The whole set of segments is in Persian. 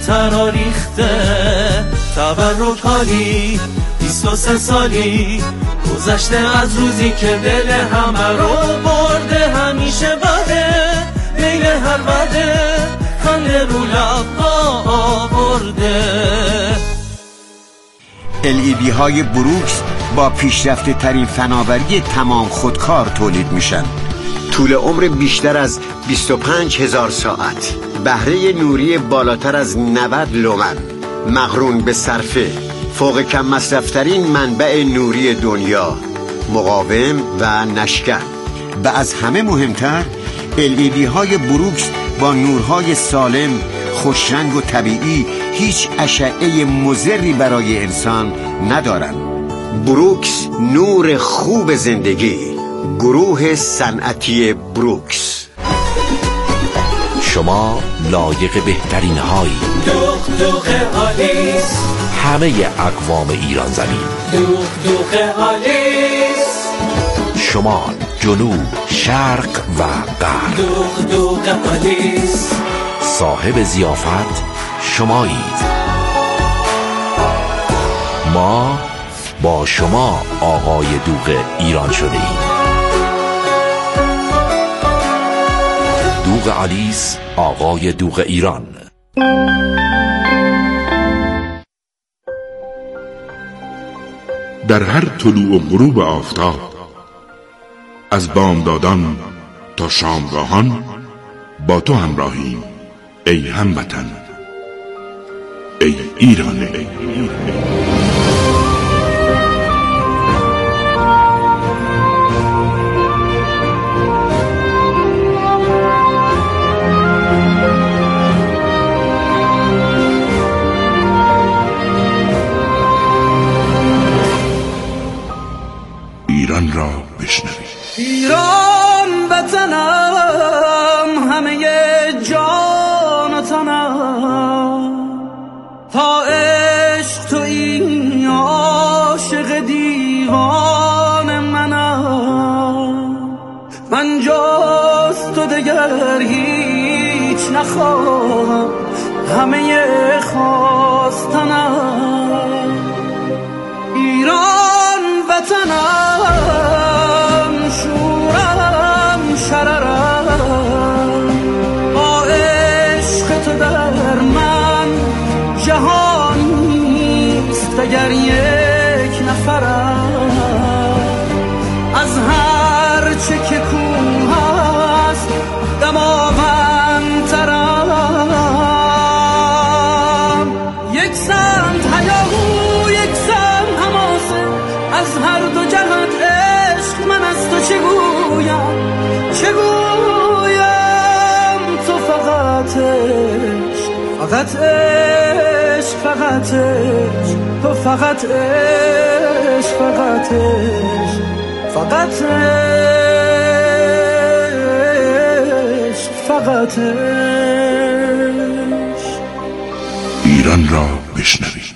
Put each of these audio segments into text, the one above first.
ترا ریخته تبرک حالی 23 سالی گذشته از روزی که دل همه رو برده همیشه بده میل هر بده خنده رو لبها آورده LED های بروکس با پیشرفته ترین فناوری تمام خودکار تولید میشن. طول عمر بیشتر از 25,000 ساعت، بهره نوری بالاتر از 90 لومن، مقرون به صرفه، فوق کم مصرفترین منبع نوری دنیا، مقاوم و نشکن. و از همه مهمتر LED های بروکس با نورهای سالم، خوشرنگ و طبیعی هیچ اشعه مضری برای انسان ندارند. بروکس نور خوب زندگی. گروه صنعتی بروکس. شما لایق بهترین هایی. دوغ دوغ آلیس، همه اقوام ایران زمین. دوغ دوغ آلیس، شمال، جنوب، شرق و غرب. دوغ دوغ آلیس، صاحب ضیافت شمایید. ما با شما آقای دوغ ایران شده ایم. دوغ آلیس، آقای دوغ ایران. در هر طلوع و غروب آفتاب، از بامدادان تا شامگاهان با تو همراهیم ای هموطن، ای ایران. ایران را بشنوید. ایران وطنم، همه جان و تنم، تا عشق تو این عاشق دیوان منم. من جز تو دگر هیچ نخواهم، همه خواستنم. ایران وطنم، شورم شررم، با عشق تو در من جهان نیست اگر یک نفرم. از هر چه که کوه است دماوندترم. یک سمت هیاهو، یک سمت حماسه، از هر دو جهت عشق. من از تو چه گویم، چه گویم؟ تو فقط عشق، فقط عشق، فقط عشق. تو فقط عشق، فقط عشق، فقط عشق، فقط عشق. ایران را بشنوید.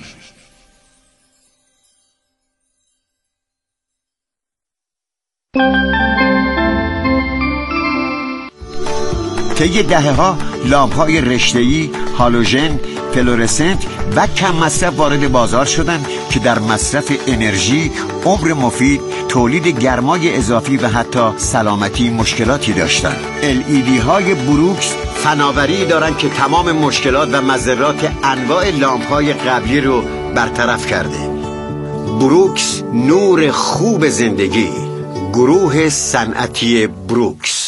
طی دهه‌ها لامپ‌های رشته‌ای، هالوژن، فلورسنت و کم مصرف وارد بازار شدند که در مصرف انرژی، عمر مفید، تولید گرمای اضافی و حتی سلامتی مشکلاتی داشتند. LED های بروکس فناوری دارند که تمام مشکلات و مضرات انواع لامپ‌های قبلی رو برطرف کرده. بروکس نور خوب زندگی. گروه صنعتی بروکس.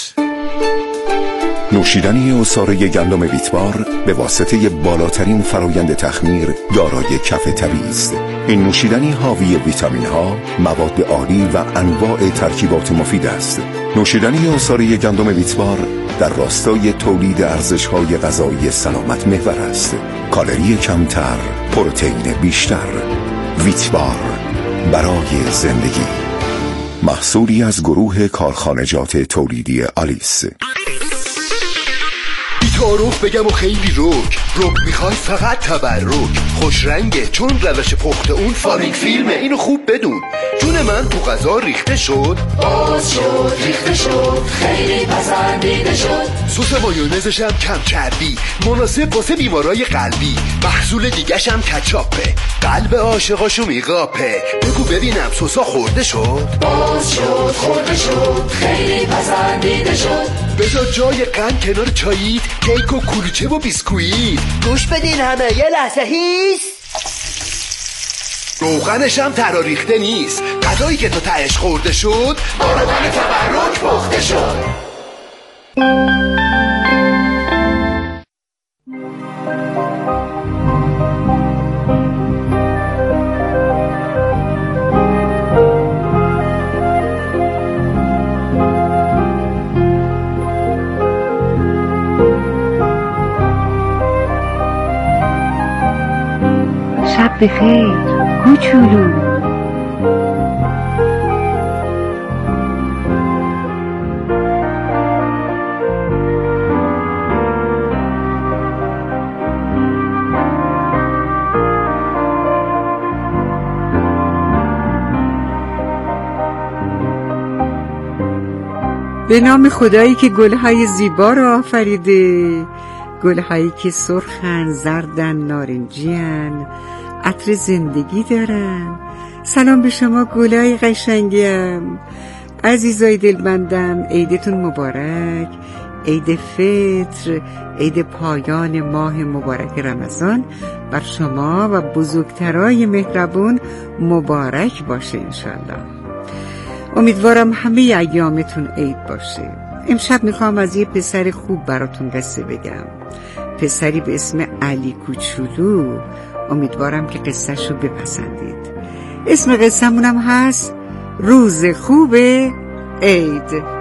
نوشیدنی عصاره گندم ویتبار به واسطه بالاترین فرایند تخمیر دارای کف طبیعی است. این نوشیدنی حاوی ویتامین ها، مواد عالی و انواع ترکیبات مفید است. نوشیدنی عصاره گندم ویتبار در راستای تولید ارزش‌های غذایی سلامت محور است. کالری کمتر، پروتئین بیشتر. ویتبار برای زندگی. محصولی از گروه کارخانجات تولیدی آلیس. تعارف بگم و خیلی روک میخوای فقط تبرک، خوش رنگه چون روش پخت اون فامیل فیلمه، اینو خوب بدون. جون من تو غذا ریخته شد، باز شد ریخته شد، خیلی پسندیده شد. سس مایونزش هم کم چربی، مناسب واسه بیمارای قلبی. محصول دیگش هم کچاپه، قلب عاشقاشو میقاپه. بگو ببینم سسا خورده شد، باز شد خورده شد، خیلی پسندیده شد. بذار جای قند کنار چاییت، کیک و کلوچه و بیسکویت. گوش بدین همه یه لحظه هیس، روغنش هم تراریخته نیست. غذایی که تو تهش خورده شد با روغن تبرک پخته شد. شب بخیر کوچولو. به نام خدایی که گلهای زیبا را آفریده، گلهایی که سرخن، زردن، نارنجیان، عطر زندگی دارن. سلام به شما گلای قشنگیم، عزیزای دلبندم. عیدتون مبارک، عید فطر، عید پایان ماه مبارک رمضان بر شما و بزرگترای مهربون مبارک باشه انشالله. امیدوارم همه ایامتون عید باشه. امشب میخوام از یه پسر خوب براتون قصه بگم، پسری به اسم علی کوچولو. امیدوارم که قصه‌شو بپسندید. اسم قصه‌مونم هست روز خوب عید.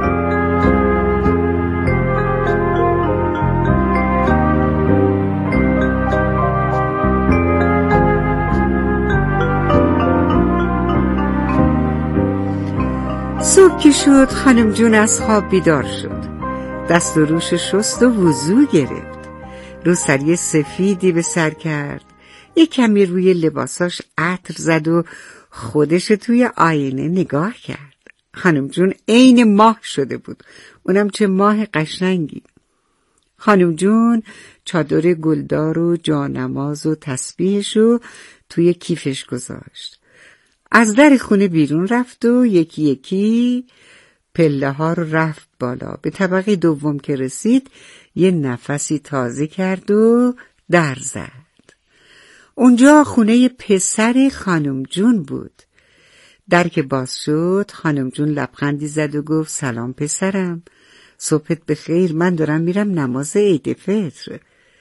صبح که شد خانم جون از خواب بیدار شد، دست و روش شست و وضو گرفت، روسری سفیدی به سر کرد، یک کمی روی لباساش عطر زد و خودش توی آینه نگاه کرد. خانم جون عین ماه شده بود، اونم چه ماه قشنگی. خانم جون چادر گلدار و جانماز و تسبیحشو توی کیفش گذاشت، از در خونه بیرون رفت و یکی یکی پله ها رو رفت بالا. به طبقه دوم که رسید یه نفسی تازه کرد و در زد. اونجا خونه پسر خانم جون بود. در که باز شد خانم جون لبخندی زد و گفت سلام پسرم، صبحت بخیر، من دارم میرم نماز عید فطر.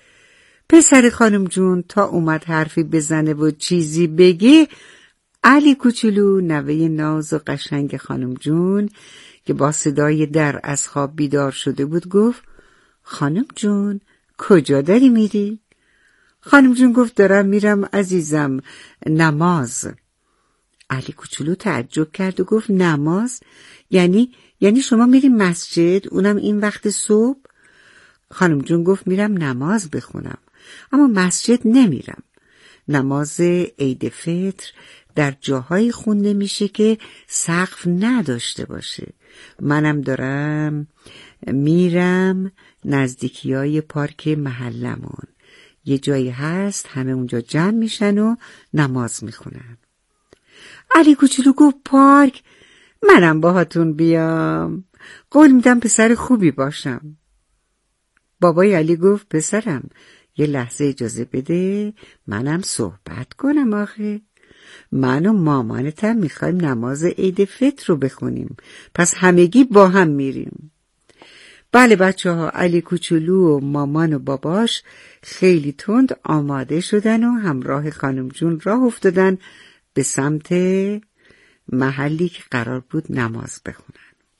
پسر خانم جون تا اومد حرفی بزنه و چیزی بگه، علی کوچولو نوه ناز و قشنگ خانم جون که با صدای در از خواب بیدار شده بود گفت خانم جون کجا داری میری؟ خانم جون گفت دارم میرم عزیزم نماز. علی کوچولو تعجب کرد و گفت نماز؟ یعنی شما میری مسجد، اونم این وقت صبح؟ خانم جون گفت میرم نماز بخونم، اما مسجد نمیرم. نماز عید فطر در جاهایی خونده میشه که سقف نداشته باشه. منم دارم میرم نزدیکیای پارک محلمون، یه جایی هست همه اونجا جمع میشن و نماز میخونن. علی کوچولو گفت پارک؟ منم باهاتون بیام، قول میدم پسر خوبی باشم. بابای علی گفت پسرم یه لحظه اجازه بده منم صحبت کنم، آخه من و مامانتم میخوایم نماز عید فطر رو بخونیم، پس همگی با هم میریم. بله بچه ها، علی کوچولو و مامان و باباش خیلی تند آماده شدن و همراه خانم جون راه افتادن به سمت محلی که قرار بود نماز بخونن.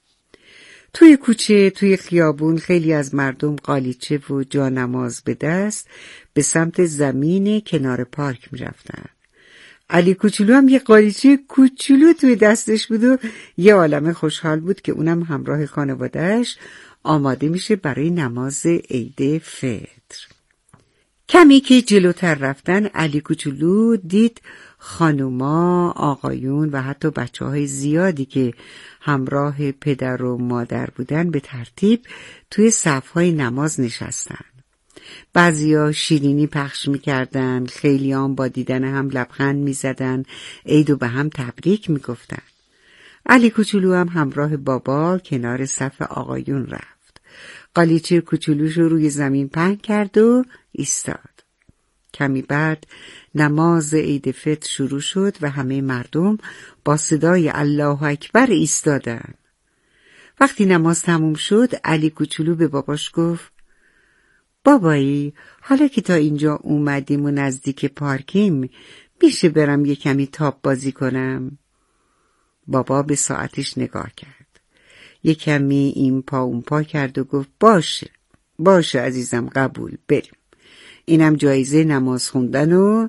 توی کوچه، توی خیابون خیلی از مردم قالیچه و جانماز به دست به سمت زمین کنار پارک می رفتن. علی کوچولو هم یه قالیچه کوچولو توی دستش بود و یه عالمه خوشحال بود که اونم همراه خانوادهش آماده میشه برای نماز عید فطر. کمی که جلوتر رفتن علی کوچولو دید خانوما، آقایون و حتی بچه‌های زیادی که همراه پدر و مادر بودن به ترتیب توی صف‌های نماز نشستن. بعضیا شیرینی پخش می‌کردن، خیلیام با دیدن هم لبخند می‌زدن، عیدو به هم تبریک می‌گفتن. علی کوچولو هم همراه بابا کنار صف آقایون رفت. قالیچه کوچولوشو روی زمین پهن کرد و ایستاد. کمی بعد نماز عید فطر شروع شد و همه مردم با صدای الله اکبر ایستادن. وقتی نماز تموم شد علی کوچولو به باباش گفت بابایی، حالا که تا اینجا اومدیم و نزدیک پارکیم، میشه برم یه کمی تاپ بازی کنم؟ بابا به ساعتش نگاه کرد. یه کمی این پا اون پا کرد و گفت باشه عزیزم، قبول، بریم. اینم جایزه نماز خوندن و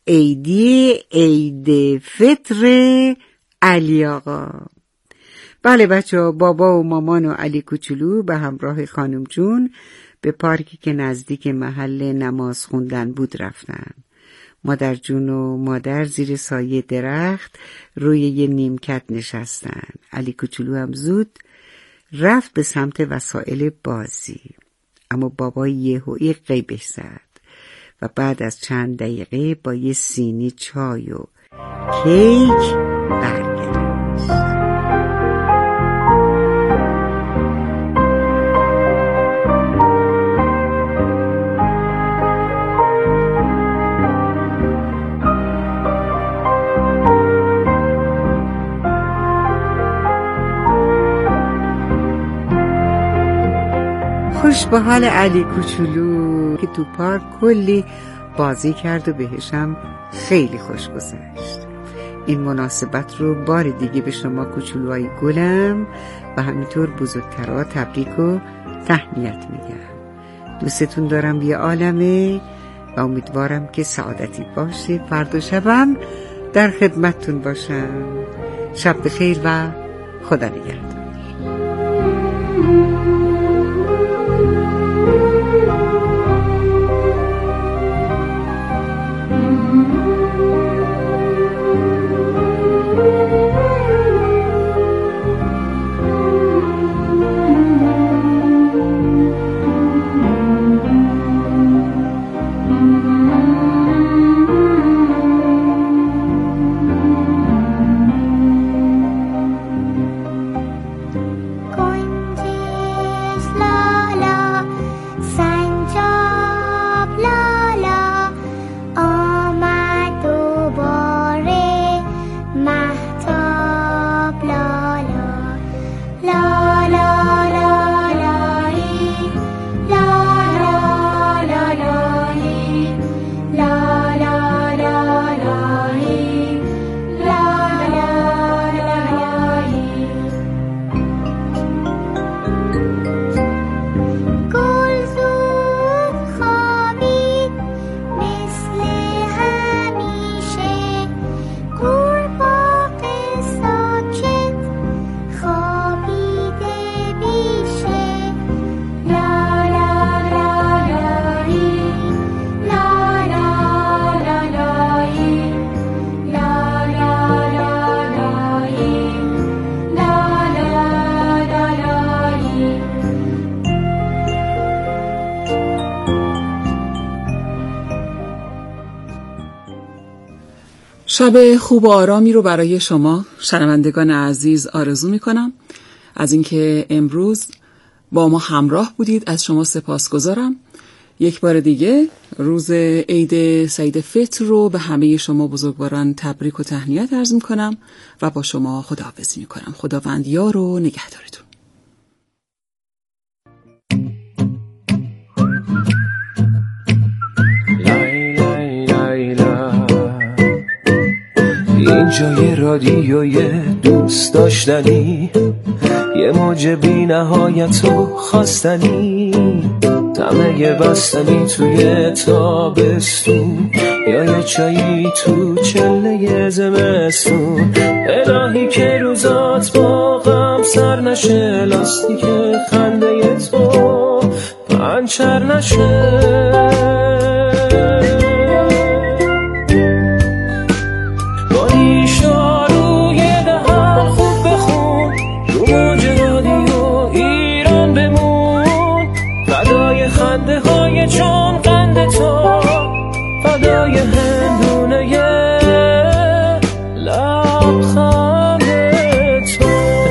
عید فطر علی آقا. بله بچه‌ها، بابا و مامان و علی کوچولو به همراه خانم جون به پارکی که نزدیک محل نماز خوندن بود رفتن. مادر جون و مادر زیر سایه درخت روی یه نیمکت نشستن. علی کوچولو هم زود رفت به سمت وسایل بازی، اما بابا یهویی غیبش زد و بعد از چند دقیقه با یه سینی چای و کیک برگشت. خوش به حال علی کوچولو که تو پارک کلی بازی کرد و بهشم خیلی خوش گذشت. این مناسبت رو بار دیگه به شما کوچولوهای گلم و همینطور بزرگترها تبریک و تهنیت میگم. دوستتون دارم یه عالمه و امیدوارم که سعادتی باشه. فردا شبم در خدمتتون باشم. شب بخیر و خدا نگهدار. شب خوب و آرامی رو برای شما شنوندگان عزیز آرزو میکنم. از اینکه امروز با ما همراه بودید از شما سپاسگزارم. یک بار دیگه روز عید سعید فطر رو به همه شما بزرگواران تبریک و تهنیت عرض میکنم و با شما خداحافظی میکنم. خداوند یار و نگهدارتون. اینجا یه رادیوی دوست داشتنی، یه موج بی نهایت و خواستنی، طمع بستنی توی تابستون یا یه چایی تو چله زمستون. الهی که روزات با غم سر نشه، لاستیک خنده تو پنچر نشه. با این شعر یه دهن خوب بخون، رو موج رادیو ایران بمون، فدای خنده های چون قند تو، فدای هندونه لبخند تو.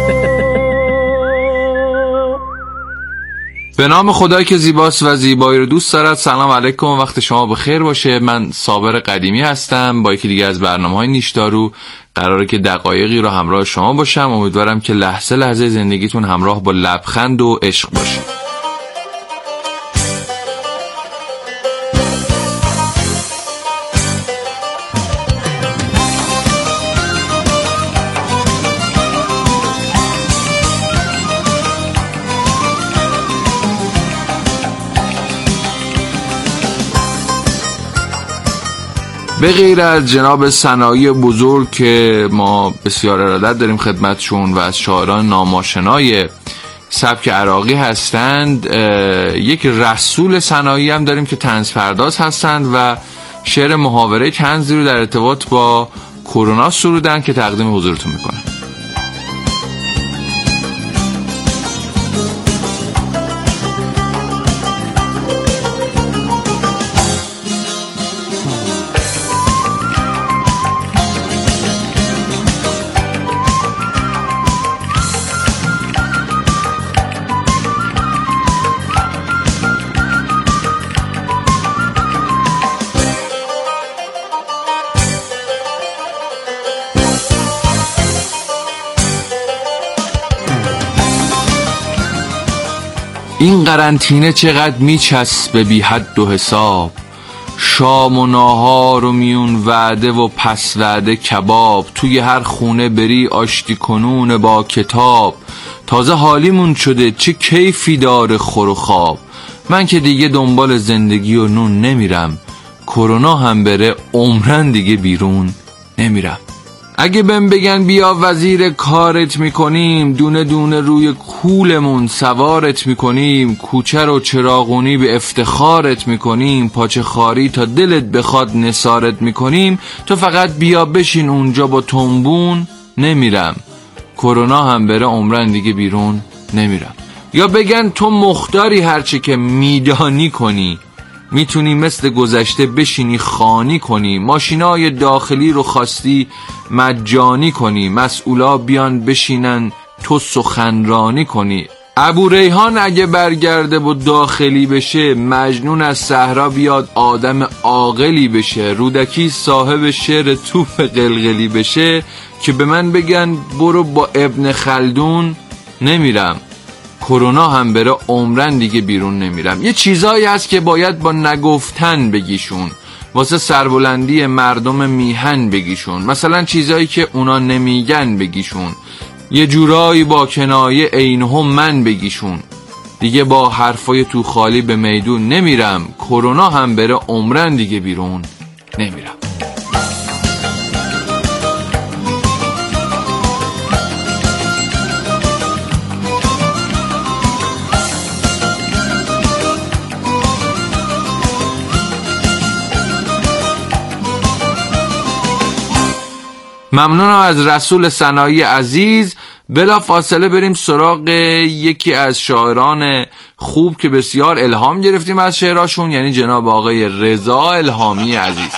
به نام خدایی که زیباست و زیبایی رو دوست دارد. سلام علیکم، وقت شما بخیر باشه. من صابر قدیمی هستم، با یکی دیگه از برنامه‌های نیشدارو قراره که دقایقی رو همراه شما باشم. امیدوارم که لحظه لحظه زندگیتون همراه با لبخند و عشق باشه. به غیر از جناب صناعی بزرگ که ما بسیار ارادت داریم خدمتشون و از شاعران ناماشنای سبک عراقی هستند، یک رسول صناعی هم داریم که طنز پرداز هستند و شعر محاوره طنزی رو در ارتباط با کرونا سرودن که تقدیم حضورتون میکنم. این قرنطینه چقدر میچسبه بی حد و حساب، شام و ناهار و میون وعده و پس وعده کباب، توی هر خونه بری آشتی کنون با کتاب، تازه حالیمون شده چه کیفی داره خور و خواب. من که دیگه دنبال زندگی و نون نمیرم، کرونا هم بره عمرن دیگه بیرون نمیرم. اگه بهم بگن بیا وزیر کارت میکنیم، دونه دونه روی کولمون سوارت میکنیم، کوچه رو چراغونی به افتخارت میکنیم، پاچه خاری تا دلت بخواد نثارت میکنیم، تو فقط بیا بشین اونجا با تنبون نمیرم، کرونا هم بره عمرن دیگه بیرون نمیرم. یا بگن تو مختاری هرچی که میدانی کنی، میتونی مثل گذشته بشینی خانی کنی، ماشینای داخلی رو خواستی مجانی کنی، مسئولا بیان بشینن تو سخنرانی کنی. ابو ریحان اگه برگرده و داخلی بشه، مجنون از صحرا بیاد آدم عاقلی بشه، رودکی صاحب شعر توپ قلقلی بشه، که به من بگن برو با ابن خلدون نمیرم، کرونا هم بره عمرن دیگه بیرون نمیرم. یه چیزایی هست که باید با نگفتن بگیشون، واسه سربلندی مردم میهن بگیشون، مثلا چیزایی که اونا نمیگن بگیشون، یه جورایی با کنایه عینهم من بگیشون. دیگه با حرفای تو خالی به میدون نمیرم، کرونا هم بره عمرن دیگه بیرون نمیرم. ممنونم از رسول صناعی عزیز. بلا فاصله بریم سراغ یکی از شاعران خوب که بسیار الهام گرفتیم از شعراشون، یعنی جناب آقای رضا الهامی عزیز.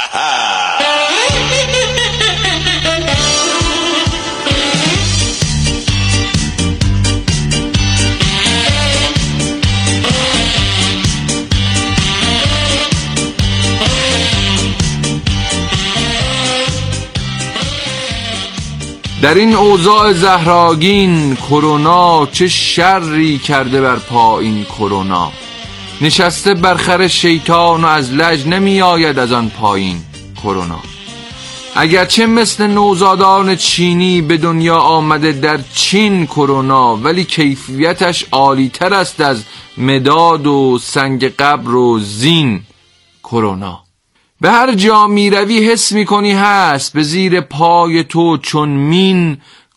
در این اوضاع زهراگین، کرونا چه شری کرده بر پا این کرونا، نشسته بر خر شیطان و از لج نمی آید از آن پایین کرونا. اگرچه مثل نوزادان چینی به دنیا آمده در چین کرونا، ولی کیفیتش عالی تر است از مداد و سنگ قبر و زین کرونا. به هر جا می روی حس می کنی هست به زیر پای تو چون مین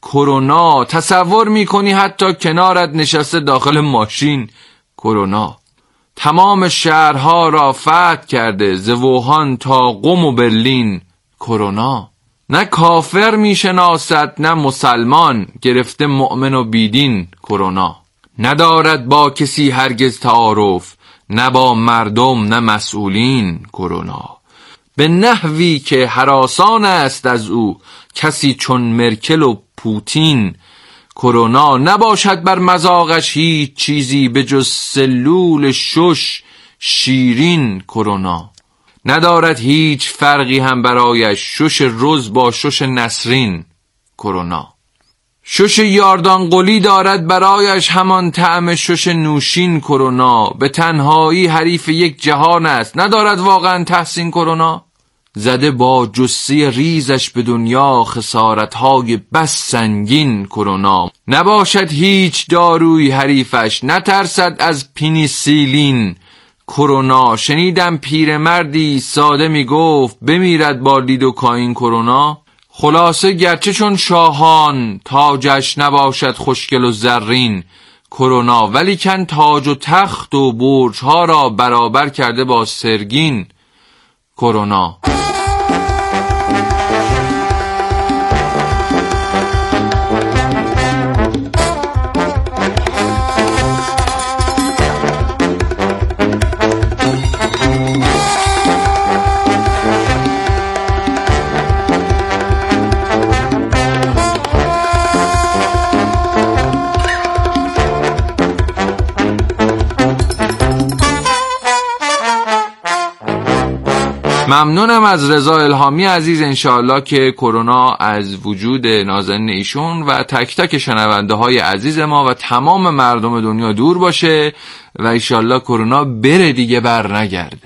کرونا. تصور میکنی حتی کنارت نشسته داخل ماشین کرونا. تمام شهرها را فتح کرده، ز ووهان تا قم و برلین کرونا. نه کافر میشناسد نه مسلمان، گرفته مؤمن و بیدین کرونا. ندارد با کسی هرگز تعارف، نه با مردم نه مسئولین کرونا. به نحوی که هراسان است از او کسی چون مرکل و پوتین کرونا. نباشد بر مذاقش هیچ چیزی به جز سلول شش شیرین کرونا. ندارد هیچ فرقی هم برایش شش رز با شش نسرین کرونا. شش یاردان قلی دارد برایش همان طعم شش نوشین کرونا. به تنهایی حریف یک جهان است، ندارد واقعا تحسین کرونا. زده با جثه ریزش به دنیا خسارتهای بس سنگین کرونا. نباشد هیچ داروی حریفش، نترسد از پنیسیلین کرونا. شنیدم پیرمردی ساده می گفت بمیرد با لیدوکائین کرونا. خلاصه گرچه چون شاهان تاجش نباشد خوشگل و زرین کرونا، ولیکن تاج و تخت و برج‌ها را برابر کرده با سرگین کرونا. ممنونم از رضا الهامی عزیز. انشاءالله که کرونا از وجود نازنین ایشون و تک تک شنونده های عزیز ما و تمام مردم دنیا دور باشه و انشاءالله کرونا بره دیگه بر نگرده.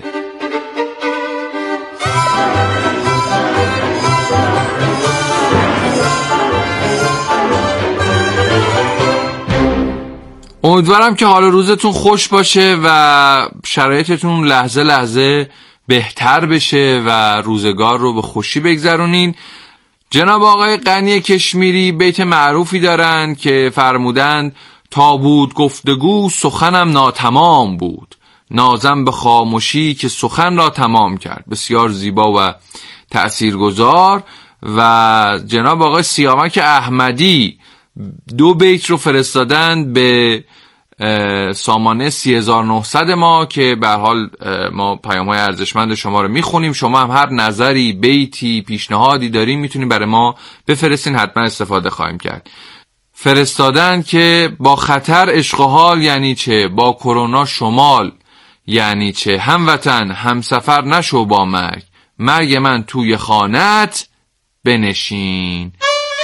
امیدوارم که حال روزتون خوش باشه و شرایطتون لحظه لحظه بهتر بشه و روزگار رو به خوشی بگذرونین. جناب آقای غنی کشمیری بیت معروفی دارن که فرمودند تا بود گفتگو سخنم ناتمام بود، نازم به خاموشی که سخن را تمام کرد. بسیار زیبا و تأثیرگذار. و جناب آقای سیامک احمدی 2 بیت رو فرستادند به سامانه 3900 ما که به هر حال ما پیام‌های ارزشمند شما رو میخونیم. شما هم هر نظری، بیتی، پیشنهادی دارین میتونین برای ما بفرستین، حتما استفاده خواهیم کرد. فرستادن که با خطر عشق و حال یعنی چه، با کرونا شمال یعنی چه، هموطن همسفر نشو با مرگ، مرگ من توی خانت بنشین.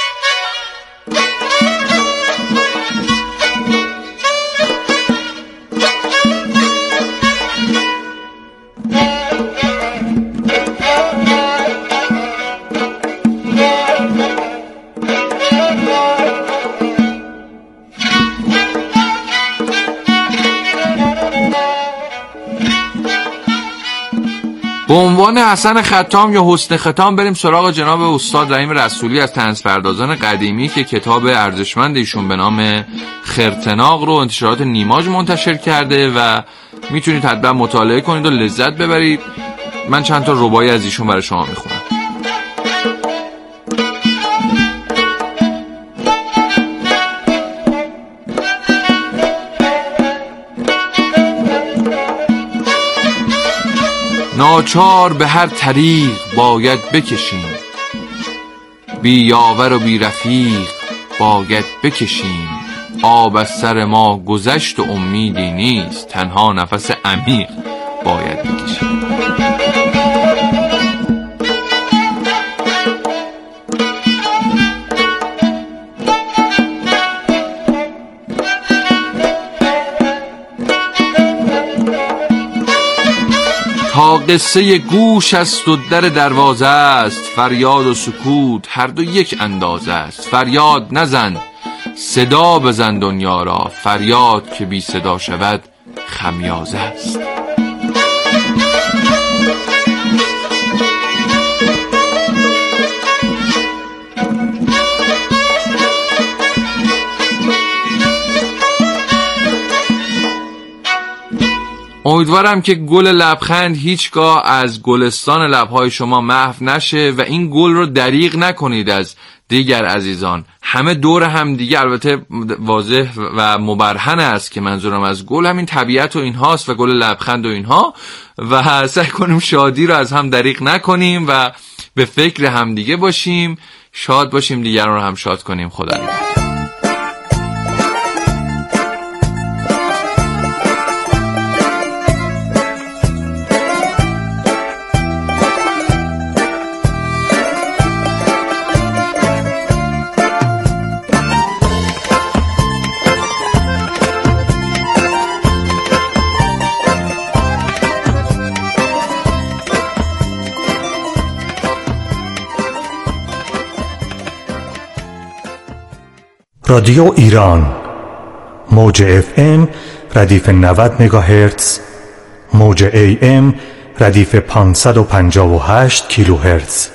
به عنوان حسن ختام یا حسن ختام بریم سراغ جناب استاد رحیم رسولی از طنزپردازان قدیمی که کتاب ارزشمند ایشون به نام خرتناق رو انتشارات نیماج منتشر کرده و میتونید حتما مطالعه کنید و لذت ببرید. من چند تا رباعی از ایشون برای شما میخونم. ناچار به هر طریق باید بکشیم، بی یاور و بی رفیق باید بکشیم. آب از سر ما گذشت و امیدی نیست، تنها نفس عمیق باید بکشیم. تا قصه گوش است و در دروازه است، فریاد و سکوت هر دو یک اندازه است. فریاد نزن صدا بزن دنیا را، فریاد که بی صدا شود خمیازه است. امیدوارم که گل لبخند هیچگاه از گلستان لبهای شما محو نشه و این گل رو دریغ نکنید از دیگر عزیزان. همه دور هم دیگه، البته واضح و مبرهن است که منظورم از گل همین طبیعت و اینهاست و گل لبخند و اینها، و سعی کنیم شادی رو از هم دریغ نکنیم و به فکر هم دیگه باشیم، شاد باشیم، دیگران رو هم شاد کنیم. خدا نگهدار. رادیو ایران، موج FM ردیف 90 مگاهرتز، موج AM ردیف 558 کیلوهرتز.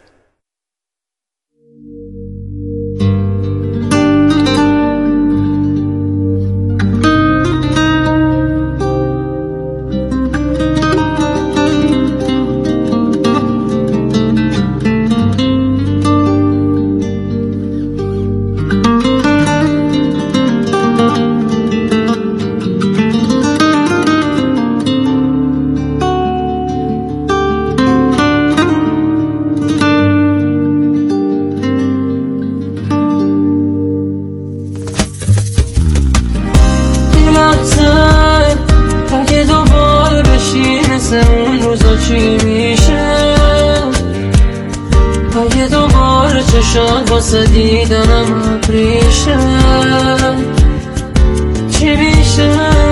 واسه دیدنم ریشه چی میشه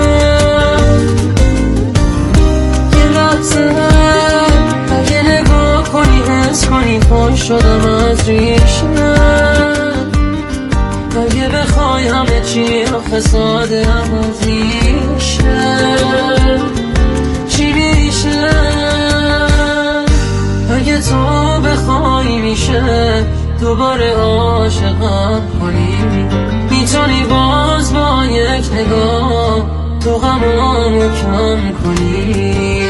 یه لحظه اگه نگاه کنی حس کنی خوش شدم از ریشه اگه بخوای همه چی آخه ساده هم از ریشه چی میشه اگه تو بخوای میشه دوباره عاشقم کنی میتونی باز با یک نگاه تو غمامو کم کنی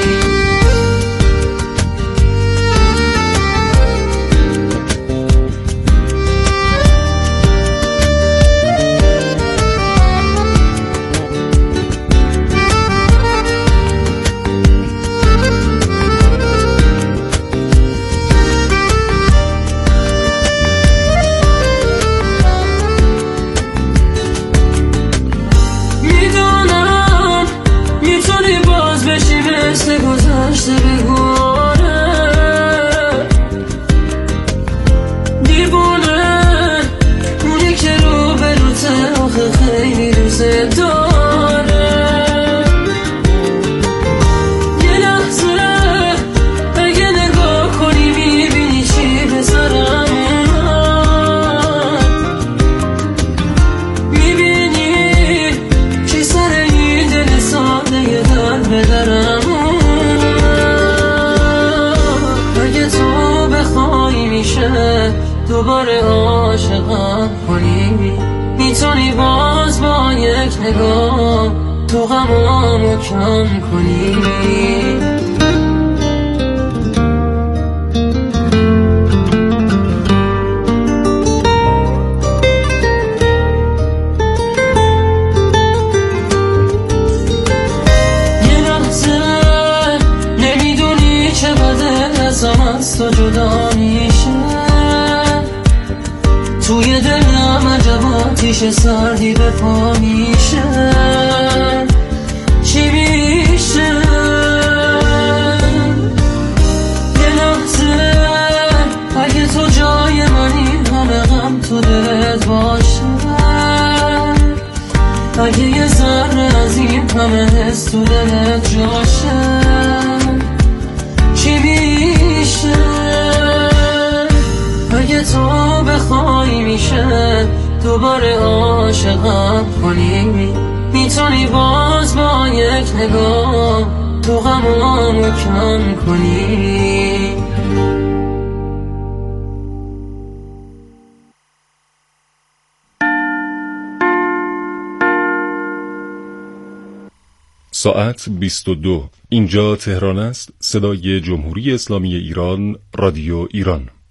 گذشته بگونه دیوونه اونی که رو به روته آخه خیلی روزه داره یه لحظه اگه نگاه کنی میبینی چی به سرم میبینی چی سر این دل ساده یه در به درم دوباره عاشقم کنی میتونی باز با یک نگاه تو غمامو کم کنی یه لحظه نمیدونی چه بده ازم از تو جدا میشه توی دلم عجب آتیش سردی به پا میشه چی میشه یه لحظه اگه تو جای منی همه غم تو دلت باشه اگه یه ذره از این همه حس تو دلت جاشه چی میشه اگه تو بخوای میشه دوباره عاشقم کنی میتونی باز با یک نگاه تو غمامو کم کنی ساعت 22. اینجا تهران است. صدای جمهوری اسلامی ایران، رادیو ایران.